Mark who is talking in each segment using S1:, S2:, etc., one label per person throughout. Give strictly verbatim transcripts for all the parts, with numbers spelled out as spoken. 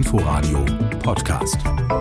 S1: Inforadio Podcast.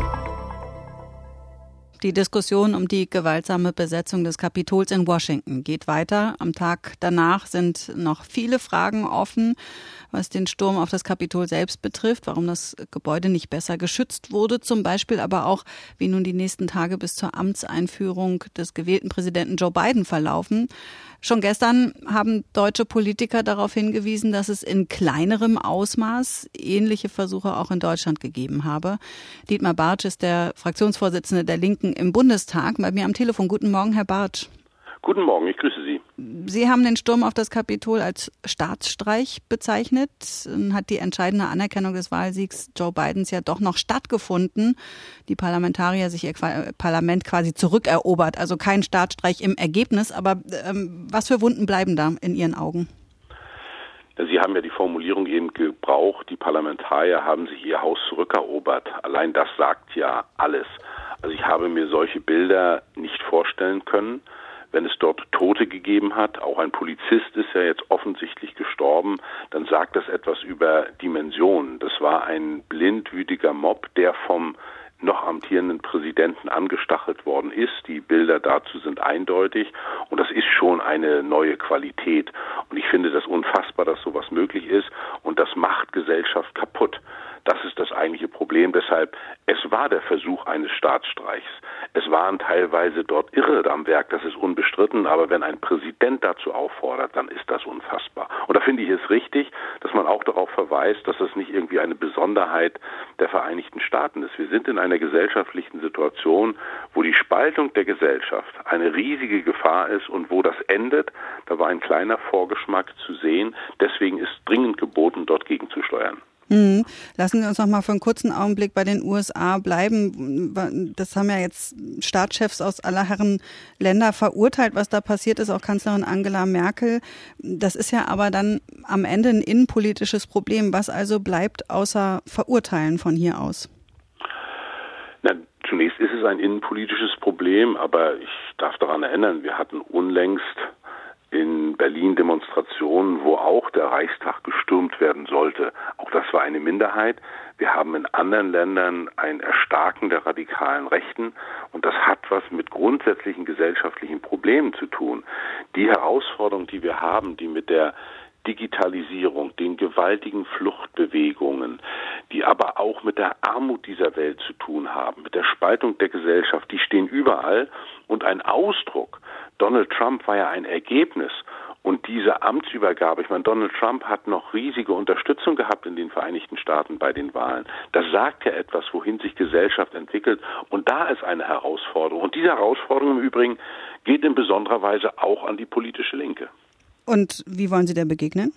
S2: Die Diskussion um die gewaltsame Besetzung des Kapitols in Washington geht weiter. Am Tag danach sind noch viele Fragen offen, was den Sturm auf das Kapitol selbst betrifft, warum das Gebäude nicht besser geschützt wurde, zum Beispiel aber auch, wie nun die nächsten Tage bis zur Amtseinführung des gewählten Präsidenten Joe Biden verlaufen. Schon gestern haben deutsche Politiker darauf hingewiesen, dass es in kleinerem Ausmaß ähnliche Versuche auch in Deutschland gegeben habe. Dietmar Bartsch ist der Fraktionsvorsitzende der Linken im Bundestag. Bei mir am Telefon. Guten Morgen, Herr Bartsch.
S3: Guten Morgen, ich grüße Sie.
S2: Sie haben den Sturm auf das Kapitol als Staatsstreich bezeichnet. Hat die entscheidende Anerkennung des Wahlsiegs Joe Bidens ja doch noch stattgefunden. Die Parlamentarier sich ihr Parlament quasi zurückerobert. Also kein Staatsstreich im Ergebnis. Aber ähm, was für Wunden bleiben da in Ihren Augen?
S3: Sie haben ja die Formulierung eben gebraucht, die Parlamentarier haben sich ihr Haus zurückerobert. Allein das sagt ja alles. Also ich habe mir solche Bilder nicht vorstellen können. Wenn es dort Tote gegeben hat, auch ein Polizist ist ja jetzt offensichtlich gestorben, dann sagt das etwas über Dimensionen. Das war ein blindwütiger Mob, der vom noch amtierenden Präsidenten angestachelt worden ist. Die Bilder dazu sind eindeutig und das ist schon eine neue Qualität. Und ich finde das unfassbar, dass sowas möglich ist und das macht Gesellschaft kaputt. Das ist das eigentliche Problem. Deshalb, es war der Versuch eines Staatsstreichs. Es waren teilweise dort Irre am Werk, das ist unbestritten, aber wenn ein Präsident dazu auffordert, dann ist das unfassbar. Und da finde ich es richtig, dass man auch darauf verweist, dass das nicht irgendwie eine Besonderheit der Vereinigten Staaten ist. Wir sind in einer gesellschaftlichen Situation, wo die Spaltung der Gesellschaft eine riesige Gefahr ist und wo das endet, da war ein kleiner Vorgeschmack zu sehen. Deswegen ist dringend geboten, dort gegenzusteuern.
S2: Hm. Lassen Sie uns noch mal für einen kurzen Augenblick bei den U S A bleiben. Das haben ja jetzt Staatschefs aus aller Herren Länder verurteilt, was da passiert ist, auch Kanzlerin Angela Merkel. Das ist ja aber dann am Ende ein innenpolitisches Problem. Was also bleibt außer Verurteilen von hier aus?
S3: Na, zunächst ist es ein innenpolitisches Problem, aber ich darf daran erinnern, wir hatten unlängst in Berlin Demonstrationen, wo auch der Reichstag gestürmt werden sollte. Auch das war eine Minderheit. Wir haben in anderen Ländern ein Erstarken der radikalen Rechten und das hat was mit grundsätzlichen gesellschaftlichen Problemen zu tun. Die Herausforderung, die wir haben, die mit der Digitalisierung, den gewaltigen Fluchtbewegungen, die aber auch mit der Armut dieser Welt zu tun haben, mit der Spaltung der Gesellschaft, die stehen überall und ein Ausdruck. Donald Trump war ja ein Ergebnis und diese Amtsübergabe, ich meine, Donald Trump hat noch riesige Unterstützung gehabt in den Vereinigten Staaten bei den Wahlen. Das sagt ja etwas, wohin sich Gesellschaft entwickelt und da ist eine Herausforderung. Und diese Herausforderung im Übrigen geht in besonderer Weise auch an die politische Linke.
S2: Und wie wollen Sie der begegnen?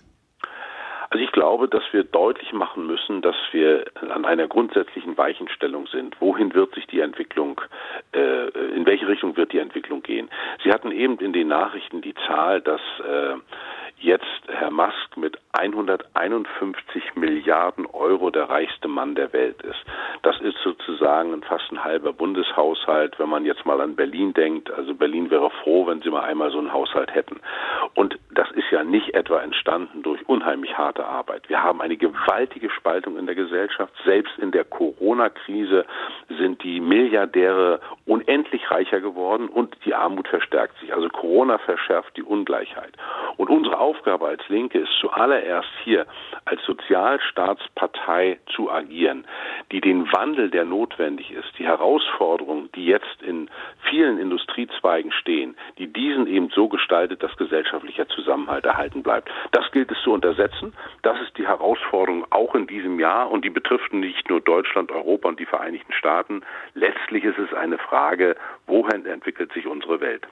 S3: Also ich glaube, dass wir deutlich machen müssen, dass wir an einer grundsätzlichen Weichenstellung sind. Wohin wird sich die Entwicklung, äh, in welche Richtung wird die Entwicklung gehen? Sie hatten eben in den Nachrichten die Zahl, dass äh, jetzt Herr Musk mit hunderteinundfünfzig Milliarden Euro der reichste Mann der Welt ist. Das ist sozusagen fast ein halber Bundeshaushalt, wenn man jetzt mal an Berlin denkt. Also Berlin wäre froh, wenn sie mal einmal so einen Haushalt hätten. Und das ist ja nicht etwa entstanden durch unheimlich harte Arbeit. Wir haben eine gewaltige Spaltung in der Gesellschaft. Selbst in der Corona-Krise sind die Milliardäre unendlich reicher geworden und die Armut verstärkt sich. Also Corona verschärft die Ungleichheit. Und unsere Aufgabe als Linke ist zuallererst hier als Sozialstaatspartei zu agieren, die den Wandel, der notwendig ist, die Herausforderungen, die jetzt in vielen Industriezweigen stehen, die diesen eben so gestaltet, dass gesellschaftlicher Zusammenhalt erhalten bleibt. Das gilt es zu untersetzen. Das ist die Herausforderung auch in diesem Jahr und die betrifft nicht nur Deutschland, Europa und die Vereinigten Staaten. Letztlich ist es eine Frage, wohin entwickelt sich unsere Welt?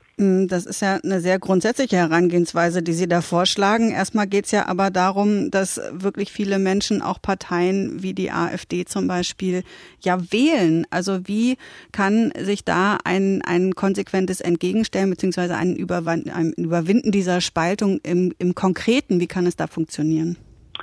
S2: Das ist ja eine sehr grundsätzliche Herangehensweise, die Sie da vorschlagen. Erstmal geht es ja aber darum, dass wirklich viele Menschen, auch Parteien wie die AfD zum Beispiel, ja wählen. Also wie kann sich da ein, ein konsequentes Entgegenstellen beziehungsweise ein, Überwand, ein Überwinden dieser Spaltung im, im Konkreten, wie kann es da funktionieren?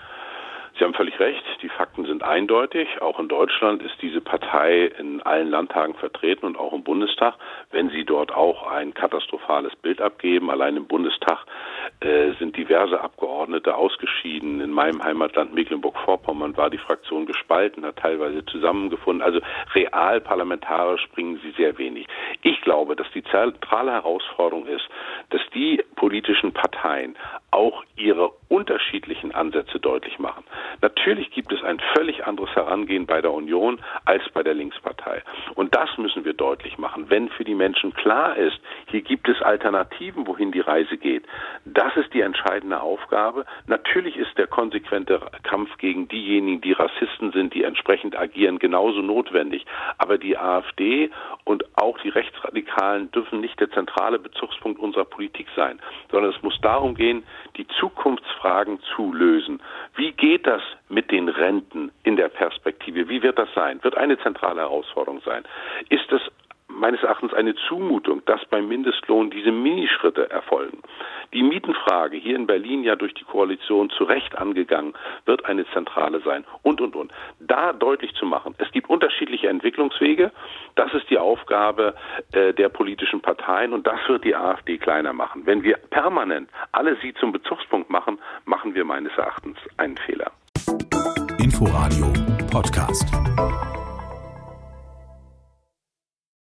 S3: Sie haben völlig recht, die Fakten sind eindeutig. Auch in Deutschland ist diese Partei in allen Landtagen vertreten und auch im Bundestag. Wenn sie dort auch ein katastrophales Bild abgeben, allein im Bundestag äh, sind diverse Abgeordnete ausgeschieden. In meinem Heimatland Mecklenburg-Vorpommern war die Fraktion gespalten, hat teilweise zusammengefunden. Also real parlamentarisch bringen sie sehr wenig. Ich glaube, dass die zentrale Herausforderung ist, dass die politischen Parteien auch ihre unterschiedlichen Ansätze deutlich machen. Natürlich gibt es ein völlig anderes Herangehen bei der Union als bei der Linkspartei. Und das müssen wir deutlich machen. Wenn für die Menschen klar ist, hier gibt es Alternativen, wohin die Reise geht. Das ist die entscheidende Aufgabe. Natürlich ist der konsequente Kampf gegen diejenigen, die Rassisten sind, die entsprechend agieren, genauso notwendig. Aber die AfD und auch die Rechtsradikalen dürfen nicht der zentrale Bezugspunkt unserer Politik sein, sondern es muss darum gehen, die Zukunftsfragen zu lösen. Wie geht das mit den Renten in der Perspektive? Wie wird das sein? Wird eine zentrale Herausforderung sein? Ist es meines Erachtens eine Zumutung, dass beim Mindestlohn diese Minischritte erfolgen? Die Mietenfrage, hier in Berlin ja durch die Koalition zu Recht angegangen, wird eine zentrale sein und, und, und. Da deutlich zu machen, es gibt unterschiedliche Entwicklungswege, das ist die Aufgabe äh, der politischen Parteien und das wird die AfD kleiner machen. Wenn wir permanent alle sie zum Bezugspunkt machen, machen wir meines Erachtens einen Fehler.
S1: Inforadio Podcast.